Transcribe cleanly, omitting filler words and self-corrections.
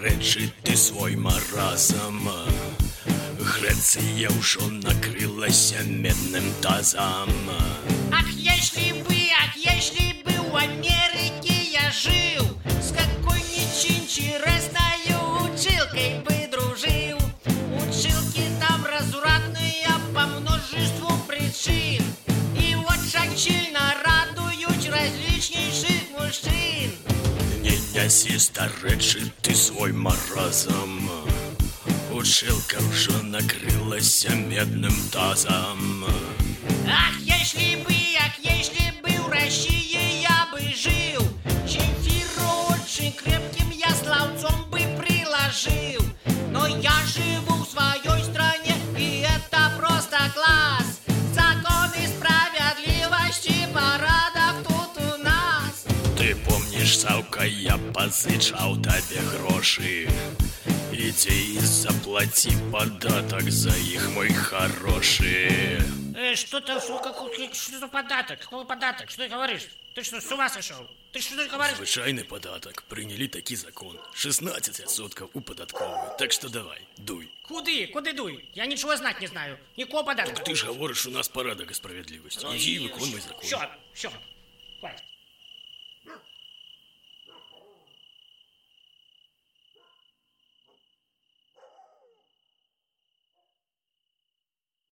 старэчы ты свой маразам. Грэцыя ўжо накрылася медным тазам. Ах, если бы в Америке я жил, с какой-нибудь интересной училкой бы дружил. Училки там развратные по множеству причин, и очень сильно радуют различнейших мужчин. Не няси, старэчы ты свой маразам. Училка ўжо накрылася медным тазам. Ах, если бы в России я бы жил, Земфиру очень крепким я словцом бы приложил. Но я живу в своей стране, и это просто класс. Законы справедливости, порядок тут у нас. Ты помнишь, Саўка, я позычаў табе грошы. Иди и заплати податок за их, мой хороший. Что за податок? Какой податок? Что ты говоришь? Ты что, с ума сошел? Ты что ты говоришь? Звычайный податок. Приняли таки закон. 16% у податковой. Так что давай, дуй. Куды дуй? Я ничего знать не знаю. Никакого податка. Так ты же говоришь, у нас порядок и справедливость. Иди и выконывай закон. Все, хватит.